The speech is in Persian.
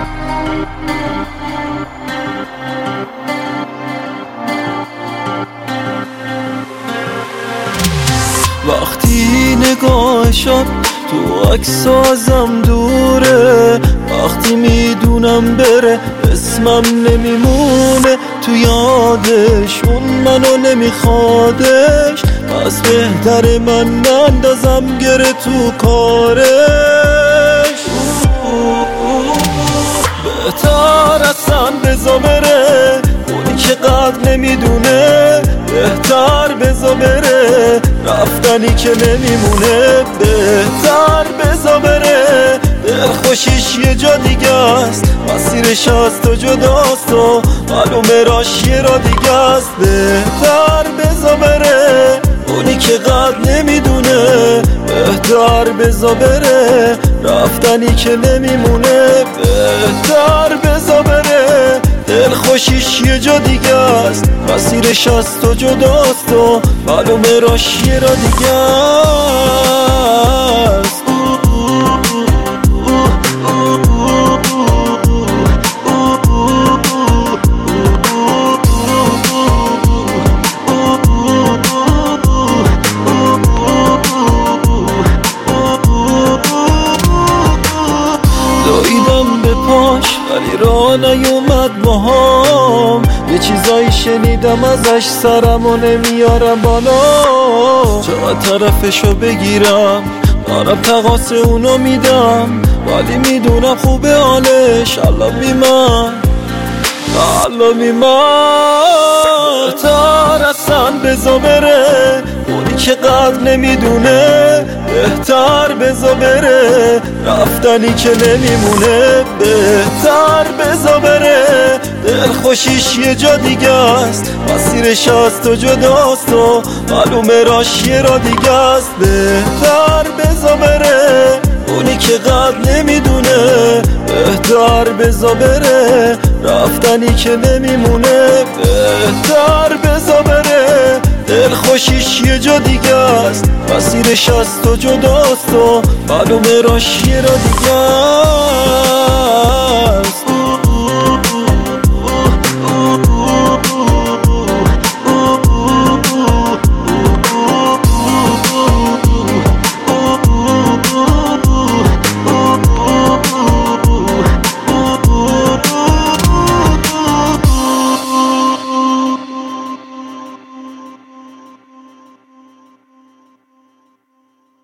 وقتی نگاهشم تو عکس ازم دوره، وقتی میدونم بره اسمم نمیمونه تو یادش، اون منو نمیخوادش، پس بهتره من نندازم گره تو کارش. بهتر اصلا بزا بره، اونی که قدر نمیدونه، بهتر بزا بره، رفتنی که نمیمونه. بهتر بزا بره، دلخوشیش یه جا دیگه است، مسیرش از تو جداست و معلومه راش یه را دیگه است. بهتر بزا بره، اونی که قدر نمیدونه، بهتر بزا بره، رفتنی که نمیمونه. بهتر بزا بره، دلخوشیش یه جا دیگه است، مسیرش از تو جداست و معلومه راش یه را دیگه است. دویدم به پاش ولی راه نیومد باهام، یه چیزایی شنیدم ازش سرمو نمیارم بالا. چقدر طرفشو بگیرم دارم تقاس اونو میدم، ولی میدونم خوبه حالش الان بیمن بهتر اصلا بزا بره، اونی که قدر نمیدونه، بهتر بزا بره، رفتنی که نمیمونه. بهتر بزا بره، دلخوشیش یه جا دیگه است، مسیرش از تو جداست و معلومه راش یه را دیگه است. بهتر بزا بره، اونی که قدر نمیدونه، بهتر بزا بره، رفتنی که نمیمونه. بهتر بزا بره، دلخوشیش یه جا دیگه است، مسیرش از تو جداست و معلومه راش یه را دیگه است.